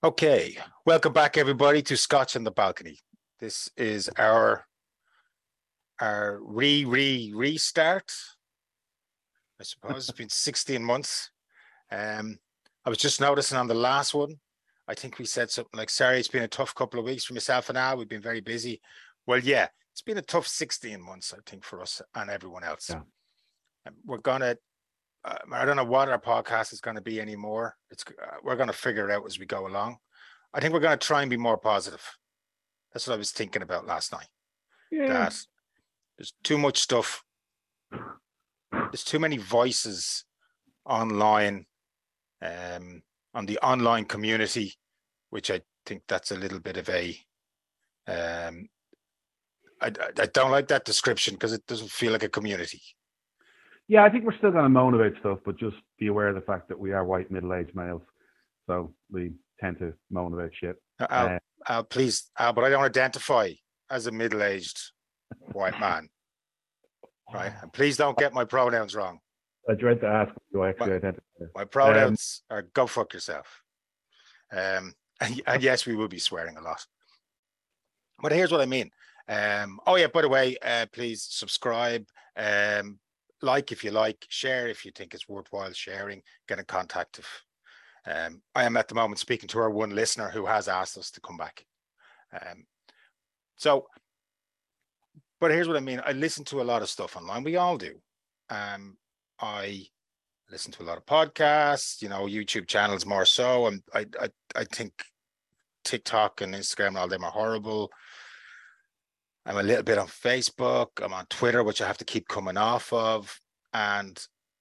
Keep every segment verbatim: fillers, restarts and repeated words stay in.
Okay, welcome back everybody to Scotch on the Balcony. This is our our re re restart. I suppose it's been sixteen months. Um, I was just noticing on the last one, I think we said something like, "Sorry, it's been a tough couple of weeks for myself and Al. We've been very busy." Well, yeah, it's been a tough sixteen months, I think, for us and everyone else. Yeah. We're gonna. Uh, I don't know what our podcast is going to be anymore. It's uh, we're going to figure it out as we go along. I think we're going to try and be more positive. That's what I was thinking about last night. Yeah. That there's too much stuff. There's too many voices online, um, on the online community, which I think that's a little bit of a. Um, I, I don't like that description because it doesn't feel like a community. Yeah, I think we're still going to moan about stuff, but just be aware of the fact that we are white middle-aged males, so we tend to moan about shit. Al, Uh, Al, please, Al, but I don't identify as a middle-aged white man, right? And please don't get my pronouns wrong. I dread to ask you actually My, identify. my pronouns um, are go fuck yourself. Um, and, and yes, we will be swearing a lot. But here's what I mean. Um, oh yeah, by the way, uh, please subscribe, um, like if you like, share if you think it's worthwhile sharing, get in contact. If um, I am at the moment speaking to our one listener who has asked us to come back. Um, so, but here's what I mean. I listen to a lot of stuff online. We all do. Um, I listen to a lot of podcasts, you know, YouTube channels more so. And I, I, I think TikTok and Instagram and all them are horrible. I'm a little bit on Facebook. I'm on Twitter, which I have to keep coming off of. And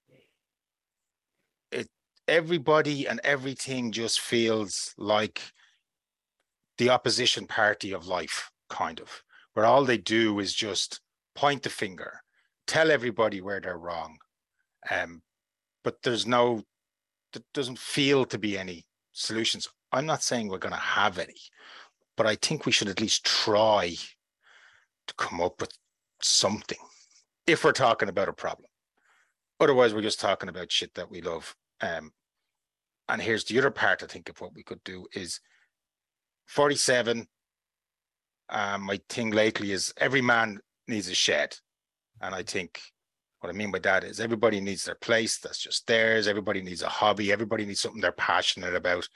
it, everybody and everything just feels like the opposition party of life, kind of, where all they do is just point the finger, tell everybody where they're wrong. Um, but there's no, there doesn't feel to be any solutions. I'm not saying we're going to have any, but I think we should at least try to come up with something if we're talking about a problem. Otherwise, we're just talking about shit that we love. Um, and here's the other part, I think, of what we could do is forty-seven. Um, my thing lately is every man needs a shed. And I think what I mean by that is everybody needs their place that's just theirs. Everybody needs a hobby. Everybody needs something they're passionate about.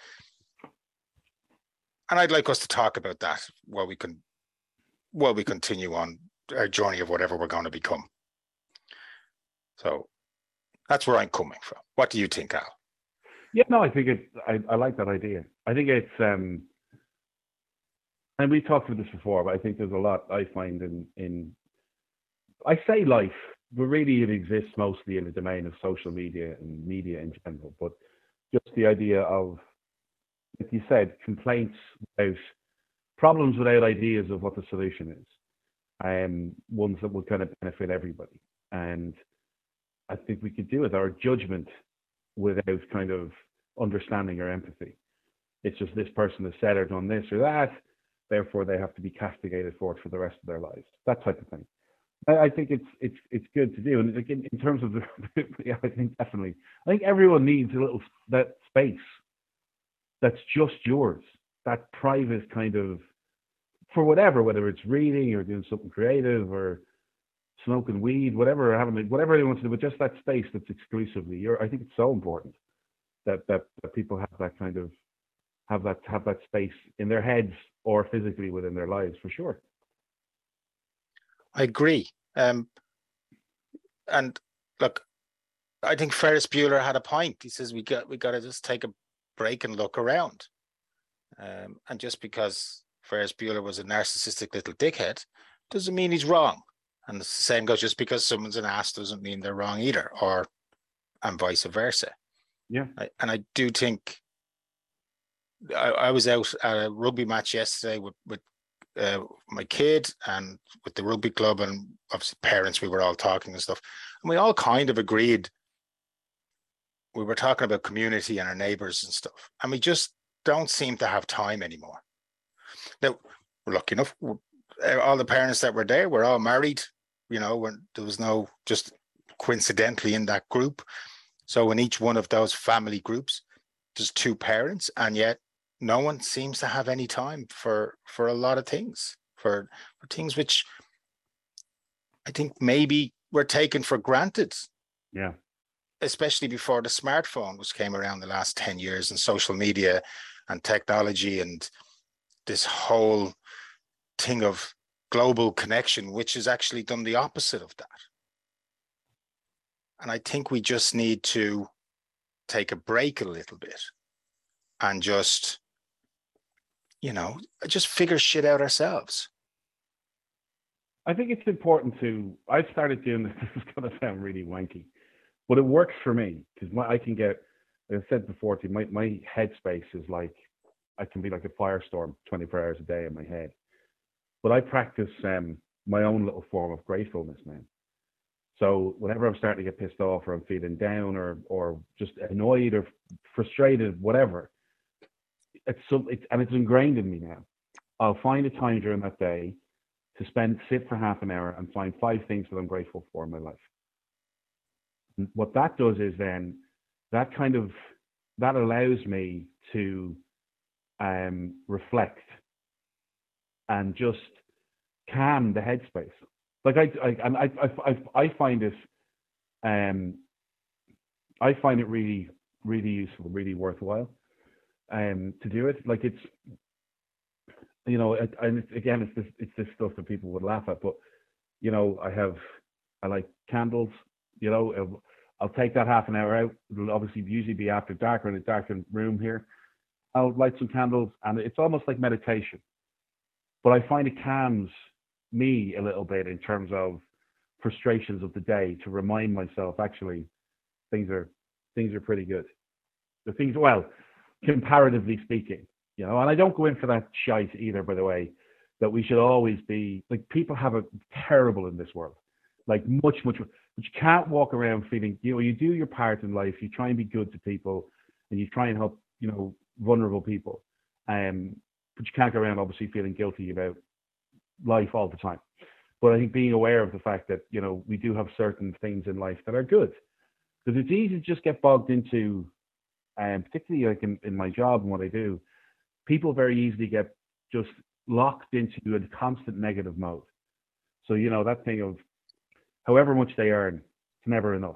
And I'd like us to talk about that while we can while we continue on our journey of whatever we're going to become. So that's where I'm coming from. What do you think, Al? Yeah, no, I think it's, I, I like that idea. I think it's, um, and we talked about this before, but I think there's a lot I find in, in, I say life, but really it exists mostly in the domain of social media and media in general. But just the idea of, like you said, complaints about problems without ideas of what the solution is, um, ones that would kind of benefit everybody. And I think we could do it, our judgment without kind of understanding or empathy. It's just this person has said or done this or that, therefore they have to be castigated for it for the rest of their lives. That type of thing. I, I think it's it's it's good to do. And in, in terms of the, yeah, I think definitely. I think everyone needs a little that space that's just yours, that private kind of, for whatever, whether it's reading or doing something creative or smoking weed, whatever, having whatever they want to do, but just that space that's exclusively your. I think it's so important that, that that people have that kind of have that have that space in their heads or physically within their lives, for sure. I agree. Um, and look, I think Ferris Bueller had a point. He says we got we got to just take a break and look around. Um, and just because Ferris Bueller was a narcissistic little dickhead doesn't mean he's wrong. And the same goes, just because someone's an ass doesn't mean they're wrong either, or and vice versa. Yeah. I, and I do think I, I was out at a rugby match yesterday with, with uh, my kid and with the rugby club, and obviously parents, we were all talking and stuff. And we all kind of agreed. We were talking about community and our neighbors and stuff. And we just don't seem to have time anymore. Now, we're lucky enough. All the parents that were there were all married, you know, when there was no, just coincidentally in that group. So in each one of those family groups, there's two parents, and yet no one seems to have any time for for a lot of things, for, for things which I think maybe were taken for granted. Yeah. Especially before the smartphone, which came around the last ten years, and social media and technology and this whole thing of global connection, which has actually done the opposite of that. And I think we just need to take a break a little bit and just, you know, just figure shit out ourselves. I think it's important to, I've started doing this, this is going to sound really wanky, but it works for me because I can get, like I said before to you, my, my headspace is like, I can be like a firestorm twenty-four hours a day in my head. But I practice um, my own little form of gratefulness now. So whenever I'm starting to get pissed off or I'm feeling down or or just annoyed or frustrated, whatever, it's so it's, and it's ingrained in me now. I'll find a time during that day to spend sit for half an hour and find five things that I'm grateful for in my life. And what that does is then that kind of that allows me to um, reflect and just calm the headspace. Like I, I, and I, I, I find it, um, I find it really, really useful, really worthwhile, um, to do it. Like it's, you know, and it's, again, it's this, it's this stuff that people would laugh at, but you know, I have, I like candles. You know, I'll, I'll take that half an hour out. It'll obviously usually be after dark or in a darkened room here. I'll light some candles, and it's almost like meditation. But I find it calms me a little bit in terms of frustrations of the day to remind myself actually things are things are pretty good. The things, well, comparatively speaking, you know. And I don't go in for that shite either, by the way, that we should always be like people have it terrible in this world, like much much. But you can't walk around feeling, you know, you do your part in life. You try and be good to people, and you try and help, you know, vulnerable people. Um, but you can't go around obviously feeling guilty about life all the time. But I think being aware of the fact that, you know, we do have certain things in life that are good. Because it's easy to just get bogged into, um, particularly like in, in my job and what I do, people very easily get just locked into a constant negative mode. So, you know, that thing of however much they earn, it's never enough.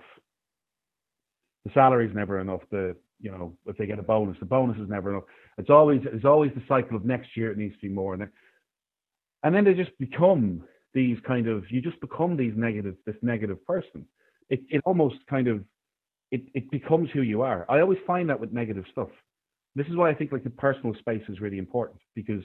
The salary is never enough. The, you know, if they get a bonus, the bonus is never enough. It's always, it's always the cycle of next year it needs to be more. And then, and then they just become these kind of, you just become these negative, this negative person. It it almost kind of, it, it becomes who you are. I always find that with negative stuff. This is why I think like the personal space is really important, because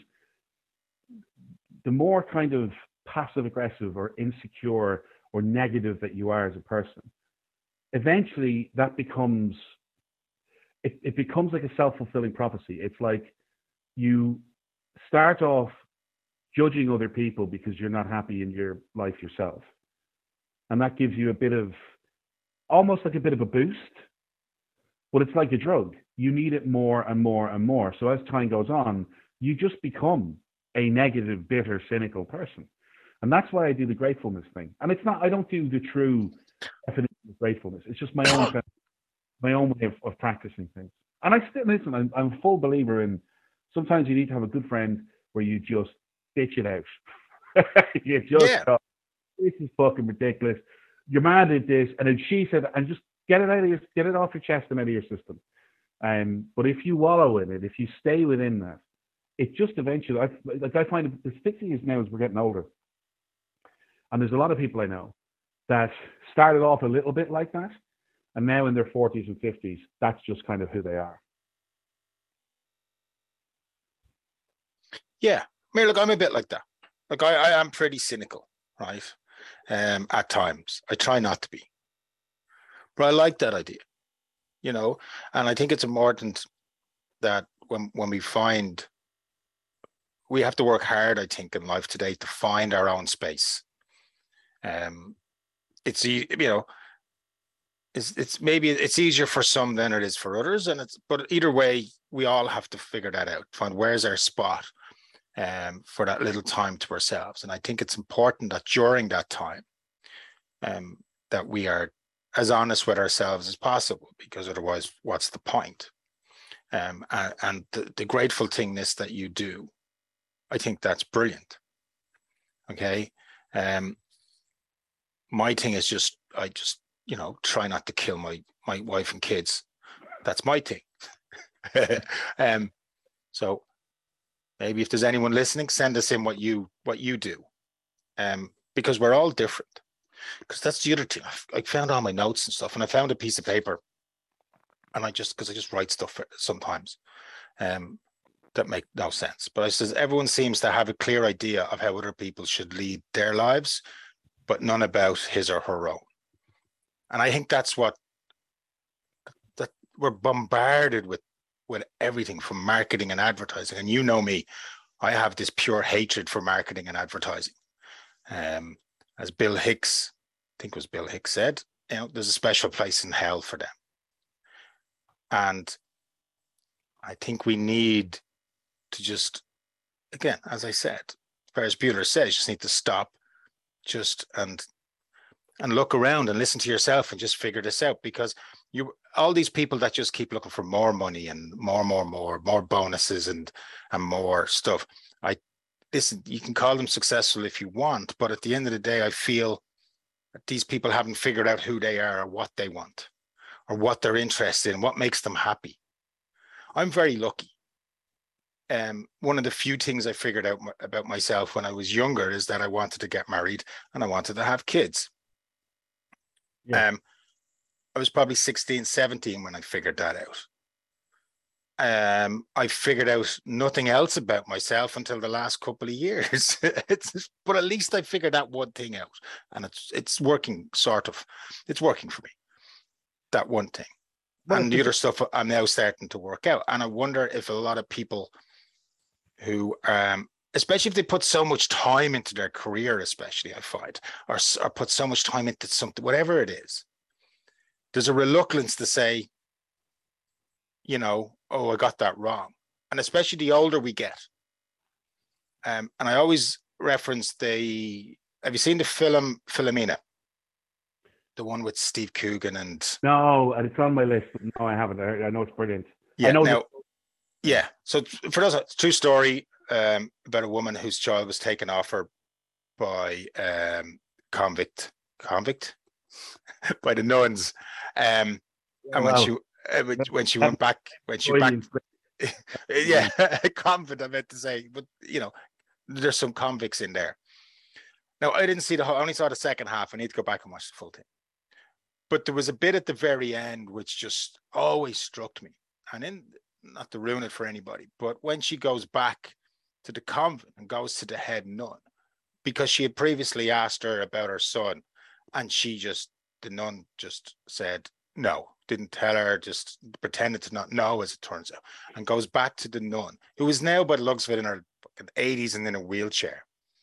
the more kind of passive aggressive or insecure or negative that you are as a person, eventually that becomes, it, it becomes like a self-fulfilling prophecy. It's like you start off judging other people because you're not happy in your life yourself. And that gives you a bit of, almost like a bit of a boost, but it's like a drug. You need it more and more and more. So as time goes on, you just become a negative, bitter, cynical person. And that's why I do the gratefulness thing. And it's not, I don't do the true definition of gratefulness. It's just my own my own way of, of practicing things. And I still, listen, I'm, I'm a full believer in, sometimes you need to have a good friend where you just bitch it out. you just Yeah. go, this is fucking ridiculous. Your man did this, and then she said, and just get it out of your, get it off your chest and out of your system. Um, but if you wallow in it, if you stay within that, it just eventually, I, like I find the thing is now as we're getting older, and there's a lot of people I know that started off a little bit like that, and now in their forties and fifties, that's just kind of who they are. Yeah. I mean, look, I'm a bit like that. Like I, I am pretty cynical, right? Um, at times. I try not to be. But I like that idea, you know, and I think it's important that when when we find, we have to work hard, I think, in life today to find our own space. Um, it's, you know, It's, it's maybe it's easier for some than it is for others, and it's but either way we all have to figure that out, find where's our spot um for that little time to ourselves. And I think it's important that during that time um that we are as honest with ourselves as possible, because otherwise what's the point? Um, and, and the, the grateful thingness that you do, I think that's brilliant. Okay. Um, my thing is just, I just, you know, try not to kill my, my wife and kids. That's my thing. um, so maybe if there's anyone listening, send us in what you, what you do. Um, because we're all different. Because that's the other thing. I found all my notes and stuff, and I found a piece of paper, and I just, because I just write stuff sometimes um, that make no sense. But I says everyone seems to have a clear idea of how other people should lead their lives, but none about his or her own. And I think that's what that we're bombarded with, with everything from marketing and advertising. And you know me, I have this pure hatred for marketing and advertising. Um, as Bill Hicks, I think it was Bill Hicks said, you know, there's a special place in hell for them. And I think we need to just, again, as I said, Ferris Bueller says, you just need to stop just and and look around and listen to yourself and just figure this out, because you all these people that just keep looking for more money and more, more, more, more bonuses and and more stuff. I listen, you can call them successful if you want, but at the end of the day, I feel that these people haven't figured out who they are or what they want or what they're interested in, what makes them happy. I'm very lucky. Um, one of the few things I figured out about myself when I was younger is that I wanted to get married and I wanted to have kids. Yeah. Um, I was probably sixteen, seventeen when I figured that out. Um, I figured out nothing else about myself until the last couple of years. it's, but at least I figured that one thing out, and it's it's working, sort of. It's working for me. That one thing, well, and the other stuff I'm now starting to work out. And I wonder if a lot of people who, um, especially if they put so much time into their career, especially I find, or, or put so much time into something, whatever it is, there's a reluctance to say, you know, oh, I got that wrong. And especially the older we get. Um, and I always reference the, have you seen the film Philomena? The one with Steve Coogan and... No, and it's on my list, but no, I haven't. I, I know it's brilliant. Yeah, I know now, the... yeah. So for those, it's a true story um, about a woman whose child was taken off her by um, convict, convict? by the nuns. Um, and when wow. she... when she went back, when she back, yeah, convict, I meant to say, but you know, there's some convicts in there. Now, I didn't see the whole, I only saw the second half. I need to go back and watch the full thing. But there was a bit at the very end which just always struck me. And in, not to ruin it for anybody, but when she goes back to the convent and goes to the head nun, because she had previously asked her about her son, and she just, the nun just said, no, didn't tell her, just pretended to not know, as it turns out, and goes back to the nun, who is now, by the looks of it, in her eighties and in a wheelchair,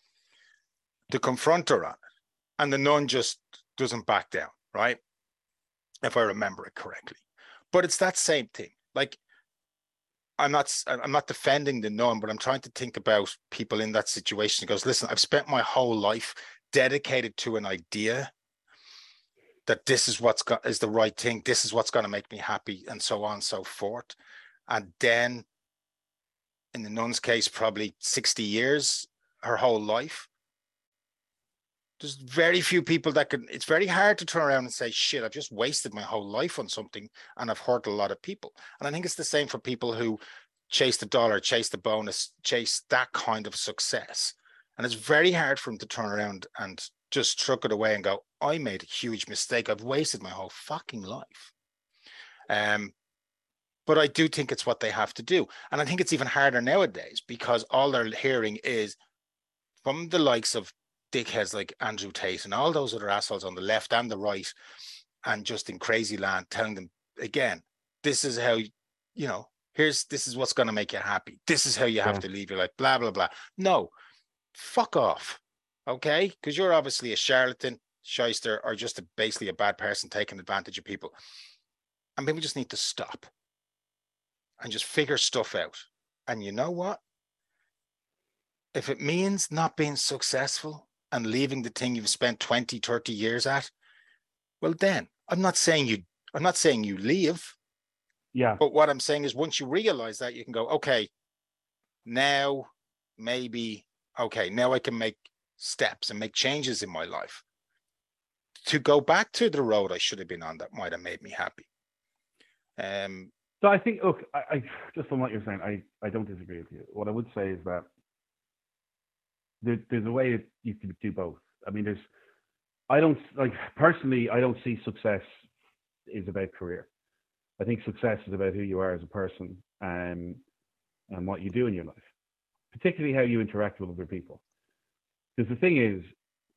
to confront her on it. And the nun just doesn't back down, right? If I remember it correctly. But it's that same thing. Like, I'm not, I'm not defending the nun, but I'm trying to think about people in that situation. He goes, listen, I've spent my whole life dedicated to an idea that this is what's got is the right thing. This is what's going to make me happy, and so on and so forth. And then in the nun's case, probably sixty years, her whole life. There's very few people that can, it's very hard to turn around and say, shit, I've just wasted my whole life on something and I've hurt a lot of people. And I think it's the same for people who chase the dollar, chase the bonus, chase that kind of success. And it's very hard for them to turn around and just truck it away and go, I made a huge mistake. I've wasted my whole fucking life. Um, but I do think it's what they have to do. And I think it's even harder nowadays because all they're hearing is from the likes of dickheads like Andrew Tate and all those other assholes on the left and the right, and just in crazy land, telling them again, this is how, you know, here's, this is what's going to make you happy. This is how you have yeah. to live your life, blah, blah, blah. No, fuck off. Okay. Because you're obviously a charlatan, shyster, or just a, basically a bad person taking advantage of people. And maybe we just need to stop and just figure stuff out. And you know what? If it means not being successful and leaving the thing you've spent twenty, thirty years at, well then, I'm not saying you, I'm not saying you leave. Yeah. But what I'm saying is once you realize that, you can go, okay, now maybe, okay, now I can make steps and make changes in my life to go back to the road I should have been on that might have made me happy. Um, So I think, look, I, I just on what you're saying, I, I don't disagree with you. What I would say is that there, there's a way you can do both. I mean, there's, I don't, like, personally, I don't see success is about career. I think success is about who you are as a person and, and what you do in your life, particularly how you interact with other people. Because the thing is,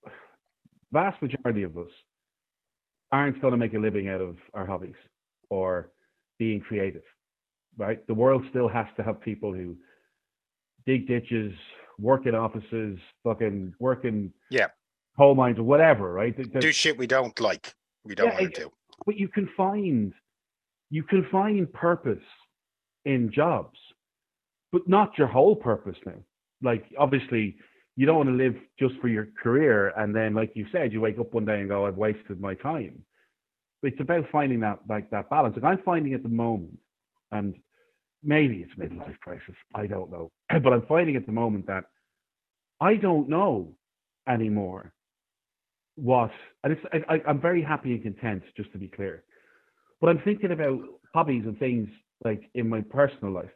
vast majority of us aren't going to make a living out of our hobbies or being creative, right? The world still has to have people who dig ditches, work in offices, fucking work in yeah, coal mines or whatever, right? The, do shit we don't like, we don't yeah, want to do. But you can find, you can find purpose in jobs, but not your whole purpose now. Like, obviously, you don't want to live just for your career, and then, like you said, you wake up one day and go, "I've wasted my time." But it's about finding that, like, that balance. Like I'm finding at the moment, and maybe it's midlife crisis, I don't know, but I'm finding at the moment that I don't know anymore what, and it's, I, I, I'm very happy and content, just to be clear. But I'm thinking about hobbies and things like in my personal life,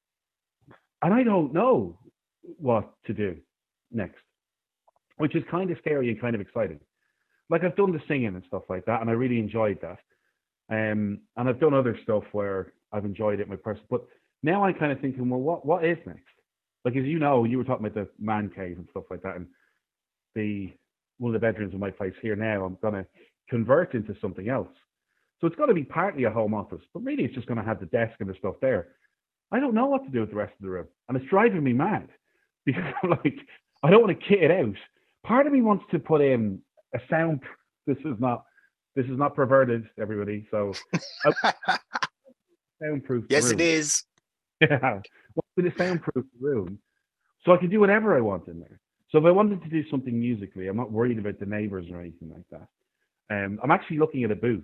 and I don't know what to do next, which is kind of scary and kind of exciting. Like I've done the singing and stuff like that, and I really enjoyed that. Um, and I've done other stuff where I've enjoyed it, my person. But now I'm kind of thinking, well, what what is next? Like, as you know, you were talking about the man cave and stuff like that, and the one of the bedrooms of my place here now, I'm gonna convert into something else. So it's going to be partly a home office, but really it's just going to have the desk and the stuff there. I don't know what to do with the rest of the room, and it's driving me mad because I'm like, I don't want to kit it out. Part of me wants to put in a sound. This is not this is not perverted, everybody. So soundproof. Yes, room. it is. Yeah, with a soundproof room, so I can do whatever I want in there. So if I wanted to do something musically, I'm not worried about the neighbors or anything like that. Um, I'm actually looking at a booth.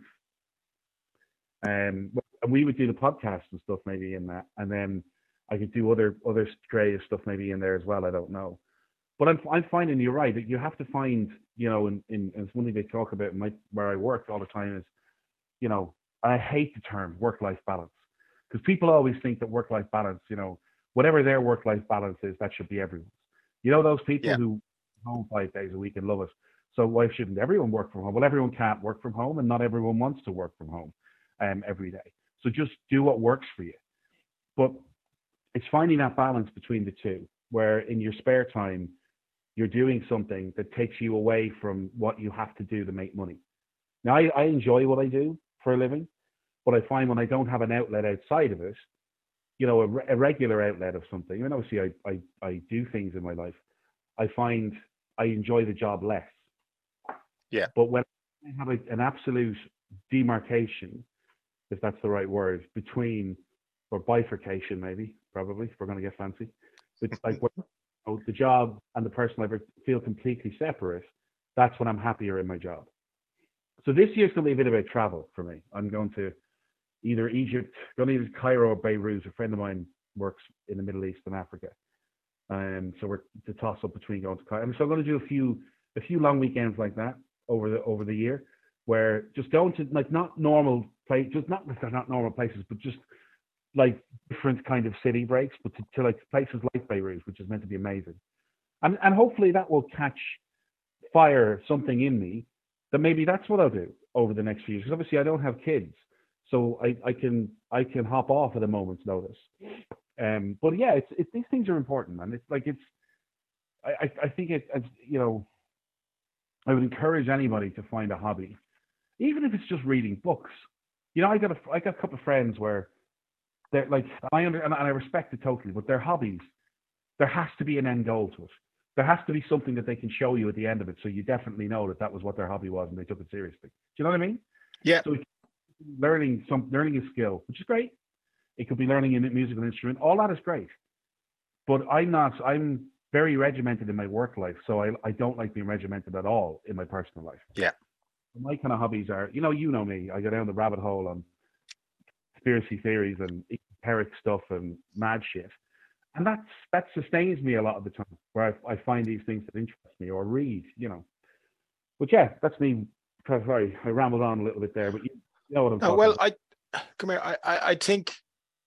Um, and we would do the podcast and stuff maybe in that, and then I could do other other creative stuff maybe in there as well. I don't know, but I'm I'm finding you're right that you have to find, you know, in in and it's one thing they talk about in my, where I work all the time is, you know, I hate the term work-life balance because people always think that work-life balance, you know, whatever their work-life balance is, that should be everyone's. You know, those people Yeah. who home five days a week and love it. So why shouldn't everyone work from home? Well, everyone can't work from home, and not everyone wants to work from home um, every day. So just do what works for you. But it's finding that balance between the two, where in your spare time, you're doing something that takes you away from what you have to do to make money. Now, I, I enjoy what I do for a living, but I find when I don't have an outlet outside of it, you know, a, re- a regular outlet of something, and obviously I, I, I do things in my life, I find I enjoy the job less. Yeah. But when I have a, an absolute demarcation, if that's the right word, between, or bifurcation maybe, probably, if we're going to get fancy, but like where, you know, the job and the person I feel completely separate, that's when I'm happier in my job. So this year's going to be a bit about travel for me. I'm going to either Egypt, going to either Cairo or Beirut. A friend of mine works in the Middle East and Africa. Um, so we're to toss up between going to Cairo. And so I'm going to do a few a few long weekends like that over the over the year, where just going to like not normal place, just not they're not normal places, but just like different kind of city breaks, but to, to like places like Beirut, which is meant to be amazing. And and hopefully that will catch fire something in me that maybe that's what I'll do over the next few years. Because obviously I don't have kids, so I, I can I can hop off at a moment's notice. Um, but yeah, it's, it's these things are important, man. It's like it's I I think it as you know, I would encourage anybody to find a hobby, even if it's just reading books. You know, I got a I got a couple of friends where they're like I under, and I respect it totally, but their hobbies, there has to be an end goal to it. There has to be something that they can show you at the end of it, so you definitely know that that was what their hobby was and they took it seriously. Do you know what I mean? Yeah. So learning some learning a skill, which is great. It could be learning a musical instrument. All that is great. But I'm not. I'm very regimented in my work life, so I I don't like being regimented at all in my personal life. Yeah. My kind of hobbies are, you know, you know me. I go down the rabbit hole on conspiracy theories and esoteric stuff and mad shit. And that's that sustains me a lot of the time, where I, I find these things that interest me or read, you know. But yeah, that's me. Sorry, I rambled on a little bit there, but you know what I'm No, talking well, about. I come here. I, I I think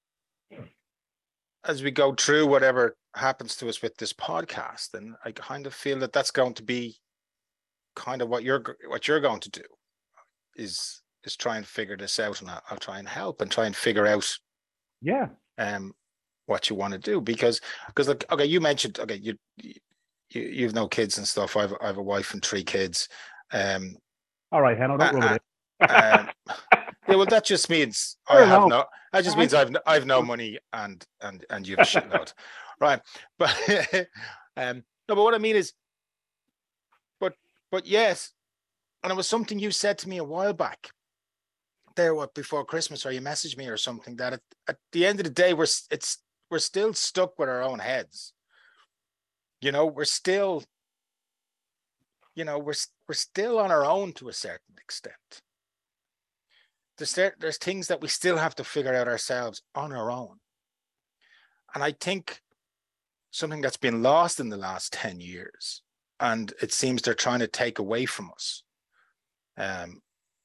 as we go through whatever happens to us with this podcast, and I kind of feel that that's going to be kind of what you're what you're going to do is is try and figure this out, and I'll, I'll try and help and try and figure out Yeah. um what you want to do, because because like, okay, you mentioned, okay, you you you've no kids and stuff. I've I have a wife and three kids. Um, All right, Hannah, don't uh, rub it uh, in. um, yeah, well, that just means Fair I have enough. no. That just means I've I've no money and and and you have a shitload, right? But um, no, but what I mean is, but but yes, and it was something you said to me a while back. There, what before Christmas, or you messaged me or something, that at, at the end of the day, we're it's we're still stuck with our own heads. You know, we're still, you know, we're we're still on our own to a certain extent. There's there's things that we still have to figure out ourselves on our own. And I think something that's been lost in the last ten years, and it seems they're trying to take away from us, um,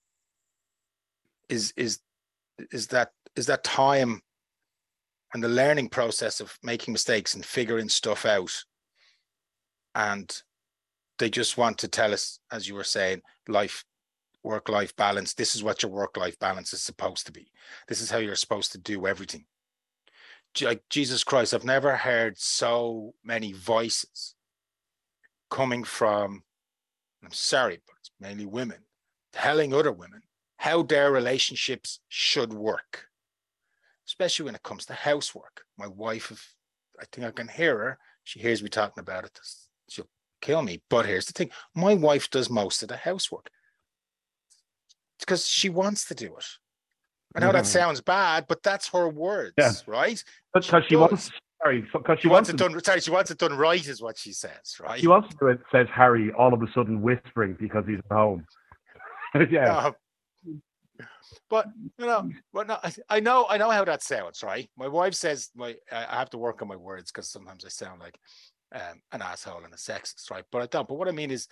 is is is that is that time and the learning process of making mistakes and figuring stuff out. And they just want to tell us, as you were saying, life, work-life balance. This is what your work-life balance is supposed to be. This is how you're supposed to do everything. Like Jesus Christ, I've never heard so many voices coming from, I'm sorry, but it's mainly women, telling other women how their relationships should work, especially when it comes to housework. My wife, if I think I can hear her, she hears me talking about it, she'll kill me. But here's the thing, my wife does most of the housework. It's because she wants to do it. I know that sounds bad, but that's her words, yeah. Right? Because she, she wants, sorry, because she, she wants, wants it done. Sorry, she wants it done right, is what she says, right? She wants to do it, says Harry, all of a sudden whispering because he's at home. Yeah. No. But you know, but no, I, I know, I know how that sounds, right? My wife says, my I have to work on my words because sometimes I sound like um, an asshole and a sexist, right? But I don't. But what I mean is,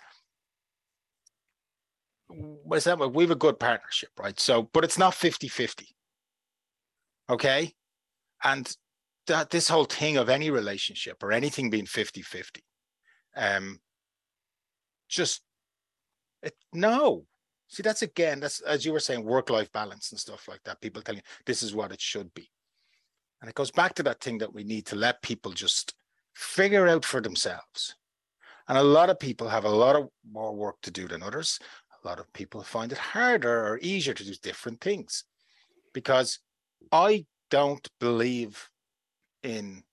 we have a good partnership, right? So, but it's not fifty-fifty. Okay. And that this whole thing of any relationship or anything being fifty-fifty, um, just it, no. See, that's again, that's, as you were saying, work-life balance and stuff like that. People telling you this is what it should be. And it goes back to that thing that we need to let people just figure out for themselves. And a lot of people have a lot of more work to do than others. A lot of people find it harder or easier to do different things, because I don't believe in,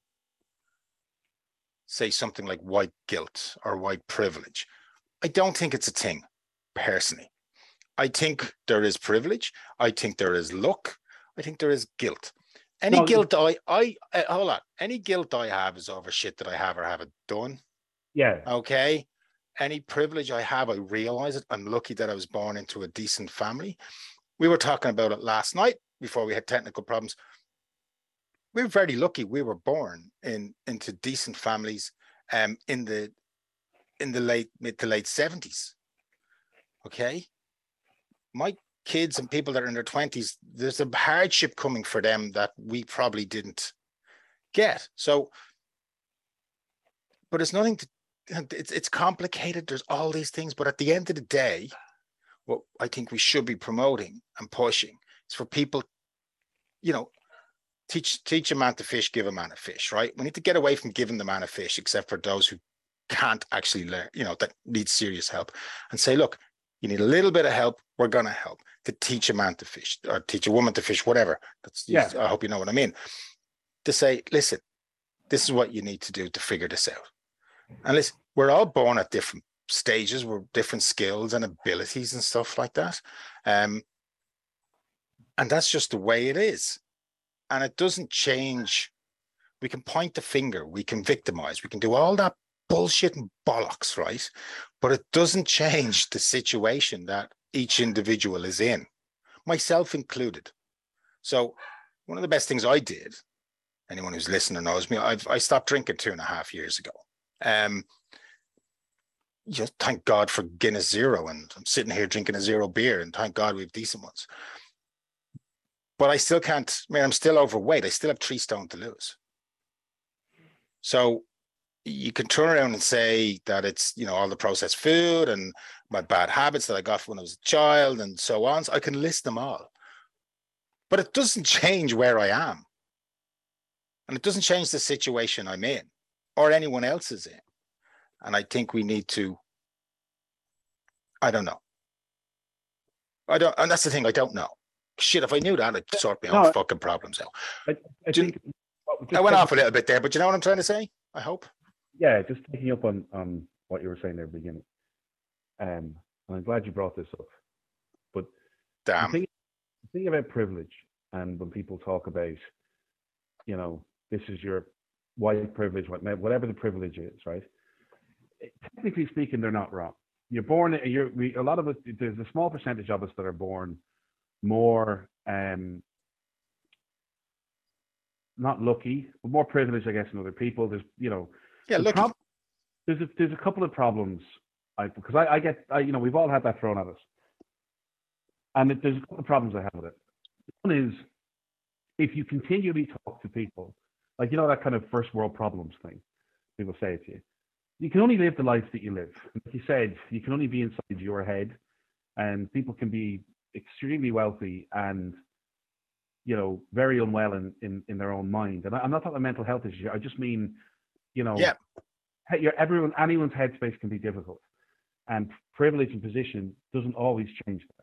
say, something like white guilt or white privilege. I don't think it's a thing, personally. I think there is privilege. I think there is luck. I think there is guilt. Any no, guilt I, I, I, hold on. Any guilt I have is over shit that I have or haven't done. Yeah. Okay. Any privilege I have, I realize it. I'm lucky that I was born into a decent family. We were talking about it last night before we had technical problems. We're very lucky. We were born in into decent families um, in the in the late mid to late seventies. Okay. My kids and people that are in their twenties, there's a hardship coming for them that we probably didn't get. So, but it's nothing to, it's, it's complicated. There's all these things, but at the end of the day, what I think we should be promoting and pushing is for people, you know, teach, teach a man to fish, give a man a fish, right? We need to get away from giving the man a fish, except for those who can't actually learn, you know, that need serious help, and say, look, you need a little bit of help. We're going to help to teach a man to fish or teach a woman to fish, whatever. That's, yeah. I hope you know what I mean. To say, listen, this is what you need to do to figure this out. And listen, we're all born at different stages. We're different skills and abilities and stuff like that. Um, and that's just the way it is. And it doesn't change. We can point the finger. We can victimize. We can do all that bullshit and bollocks, right? But it doesn't change the situation that each individual is in, myself included. So one of the best things I did, anyone who's listening knows me, I've, I stopped drinking two and a half years ago. Um, just thank God for Guinness Zero, and I'm sitting here drinking a zero beer, and thank God we have decent ones. But I still can't, I mean, I'm still overweight. I still have three stone to lose. So you can turn around and say that it's, you know, all the processed food and my bad habits that I got when I was a child and so on. So I can list them all. But it doesn't change where I am. And it doesn't change the situation I'm in or anyone else is in. And I think we need to, I don't know. I don't, and that's the thing, I don't know. Shit, if I knew that, I'd sort my own no, fucking problems out. I, I Do, think I went off a little bit there, but you know what I'm trying to say? I hope. Yeah, just picking up on, on what you were saying there at the beginning. Um, and I'm glad you brought this up. But damn. The thing, the thing about privilege, and when people talk about, you know, this is your white privilege, whatever the privilege is, right? Technically speaking, they're not wrong. You're born, you're, we, a lot of us, there's a small percentage of us that are born more, um, not lucky, but more privileged, I guess, than other people. There's, you know, yeah, lucky. Prob- there's a, there's a couple of problems, I, because I, I get, I, you know, we've all had that thrown at us, and it, there's a couple of problems I have with it. One is, if you continually talk to people, like, you know, that kind of first world problems thing, people say it to you. You can only live the life that you live. Like you said, you can only be inside your head, and people can be extremely wealthy and, you know, very unwell in, in, in their own mind. And I, I'm not talking about mental health issues. I just mean, you know, yeah. You're, everyone, anyone's headspace can be difficult, and privilege and position doesn't always change that.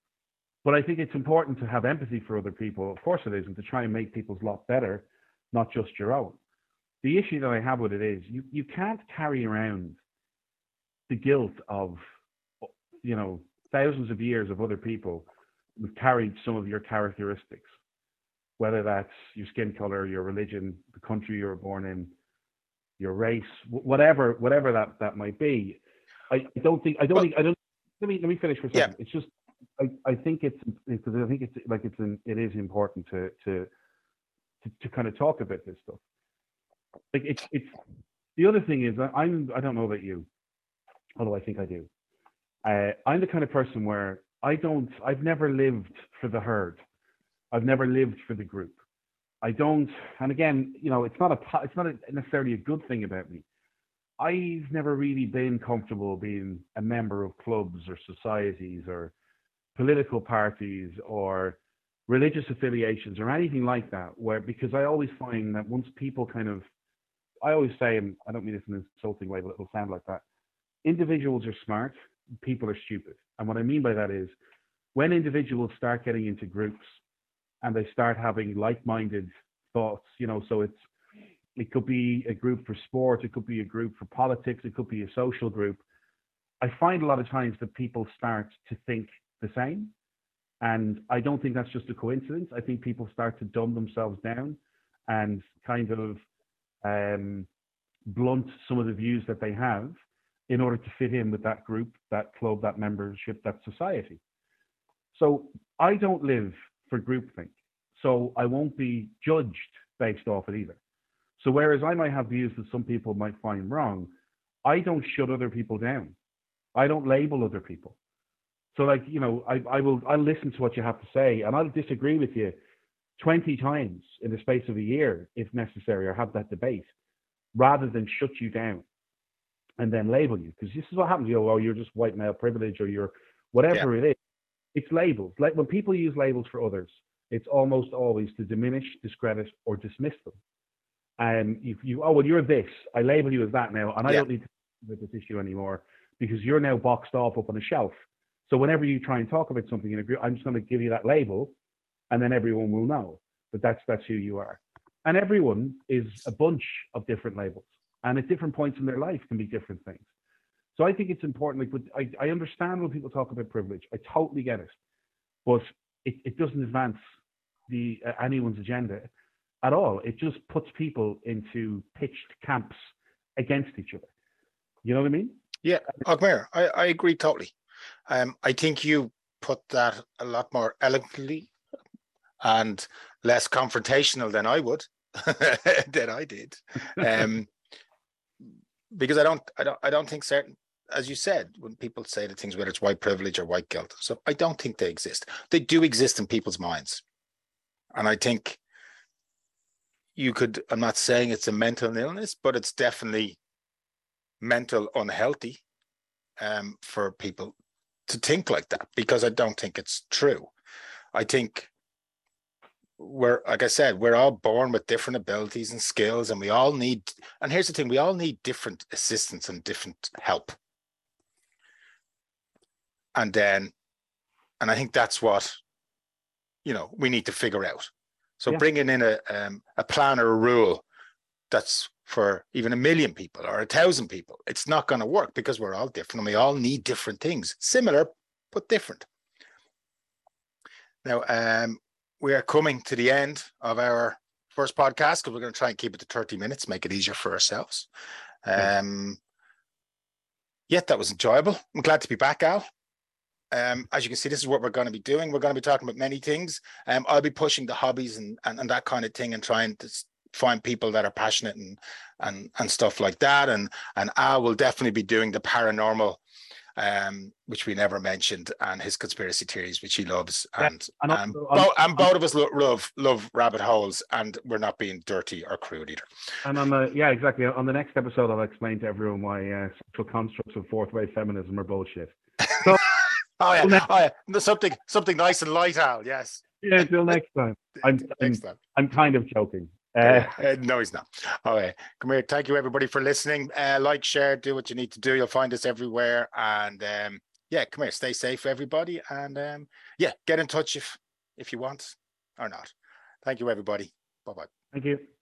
But I think it's important to have empathy for other people. Of course it is, and to try and make people's lot better, not just your own. The issue that I have with it is you, you can't carry around the guilt of, you know, thousands of years of other people who've carried some of your characteristics, whether that's your skin color, your religion, the country you were born in, your race, whatever, whatever that, that might be. I, I don't think, I don't well, think, I don't, let me, let me finish for a second. Yeah. It's just, I, I think it's, because I think it's like, it's, an, it is important to, to, to, to kind of talk about this stuff. Like it's, it's, the other thing is that I'm, I don't know about you, although I think I do. Uh, I'm the kind of person where I don't, I've never lived for the herd. I've never lived for the group. I don't, and again, you know, it's not a, it's not a, necessarily a good thing about me. I've never really been comfortable being a member of clubs or societies or political parties or religious affiliations or anything like that, where, because I always find that once people kind of, I always say, and I don't mean this in an insulting way, but it'll sound like that, individuals are smart, people are stupid. And what I mean by that is, when individuals start getting into groups and they start having like-minded thoughts, you know, so it's, it could be a group for sport, it could be a group for politics, it could be a social group. I find a lot of times that people start to think the same. And I don't think that's just a coincidence. I think people start to dumb themselves down and kind of um, blunt some of the views that they have in order to fit in with that group, that club, that membership, that society. So I don't live for groupthink. So I won't be judged based off it either. So whereas I might have views that some people might find wrong, I don't shut other people down. I don't label other people. So like, you know, I, I will, I'll listen to what you have to say, and I'll disagree with you twenty times in the space of a year if necessary, or have that debate, rather than shut you down and then label you. Because this is what happens, you know, oh, you're just white male privilege, or you're whatever yeah. it is. It's labels. Like when people use labels for others, it's almost always to diminish, discredit, or dismiss them. And if you, oh, well, you're this, I label you as that now, and I yeah. don't need to talk about this issue anymore because you're now boxed off up on a shelf. So whenever you try and talk about something in a group, I'm just going to give you that label, and then everyone will know that that's, that's who you are. And everyone is a bunch of different labels, and at different points in their life can be different things. So I think it's important, like, but I, I understand when people talk about privilege. I totally get it, but it, it doesn't advance the uh, anyone's agenda at all. It just puts people into pitched camps against each other. You know what I mean? Yeah, Ogmer, I, I agree totally. Um, I think you put that a lot more eloquently and less confrontational than I would, than I did. Um, because I don't, I don't, I don't think certain, as you said, when people say the things, whether it's white privilege or white guilt, so I don't think they exist. They do exist in people's minds. And I think you could, I'm not saying it's a mental illness, but it's definitely mental unhealthy um, for people to think like that, because I don't think it's true. I think we're, like I said, we're all born with different abilities and skills, and we all need, and here's the thing, we all need different assistance and different help. And then, and I think that's what, you know, we need to figure out. So yeah. Bringing in a, um, a plan or a rule that's for even a million people or a thousand people, it's not going to work, because we're all different and we all need different things, similar, but different. Now, um, we are coming to the end of our first podcast, because we're going to try and keep it to thirty minutes, make it easier for ourselves. Um, yeah, that was enjoyable. I'm glad to be back, Al. Um, as you can see, this is what we're going to be doing. We're going to be talking about many things. Um, I'll be pushing the hobbies and, and, and that kind of thing, and trying to find people that are passionate and and and stuff like that. And and Al will definitely be doing the paranormal, um, which we never mentioned, and his conspiracy theories, which he loves. And yeah, and, um, also, bo- and both of us lo- love love rabbit holes, and we're not being dirty or crude either. And on the yeah, exactly. On the next episode, I'll explain to everyone why uh, social constructs of fourth wave feminism are bullshit. So. Oh yeah, next, oh yeah, something something nice and light, Al. Yes. Yeah. Until next time. I'm next I'm, time. I'm kind of joking. Uh, uh, no, he's not. All right, come here. Thank you, everybody, for listening. Uh, like, share, do what you need to do. You'll find us everywhere. And um, yeah, come here. Stay safe, everybody. And um, yeah, get in touch if if you want or not. Thank you, everybody. Bye bye. Thank you.